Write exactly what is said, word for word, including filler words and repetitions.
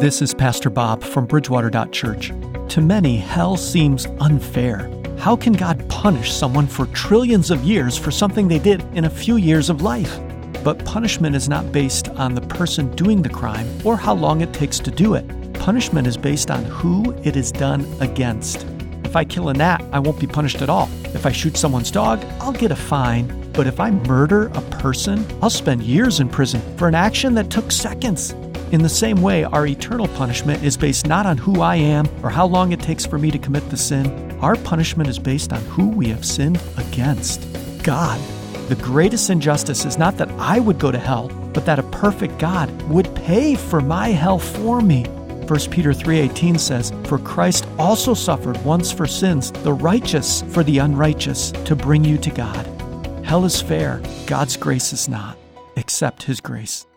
This is Pastor Bob from Bridgewater Church. To many, hell seems unfair. How can God punish someone for trillions of years for something they did in a few years of life? But punishment is not based on the person doing the crime or how long it takes to do it. Punishment is based on who it is done against. If I kill a gnat, I won't be punished at all. If I shoot someone's dog, I'll get a fine. But if I murder a person, I'll spend years in prison for an action that took seconds. In the same way, our eternal punishment is based not on who I am or how long it takes for me to commit the sin. Our punishment is based on who we have sinned against. God. The greatest injustice is not that I would go to hell, but that a perfect God would pay for my hell for me. First Peter three eighteen says, "For Christ also suffered once for sins, the righteous for the unrighteous, to bring you to God." Hell is fair. God's grace is not. Accept His grace.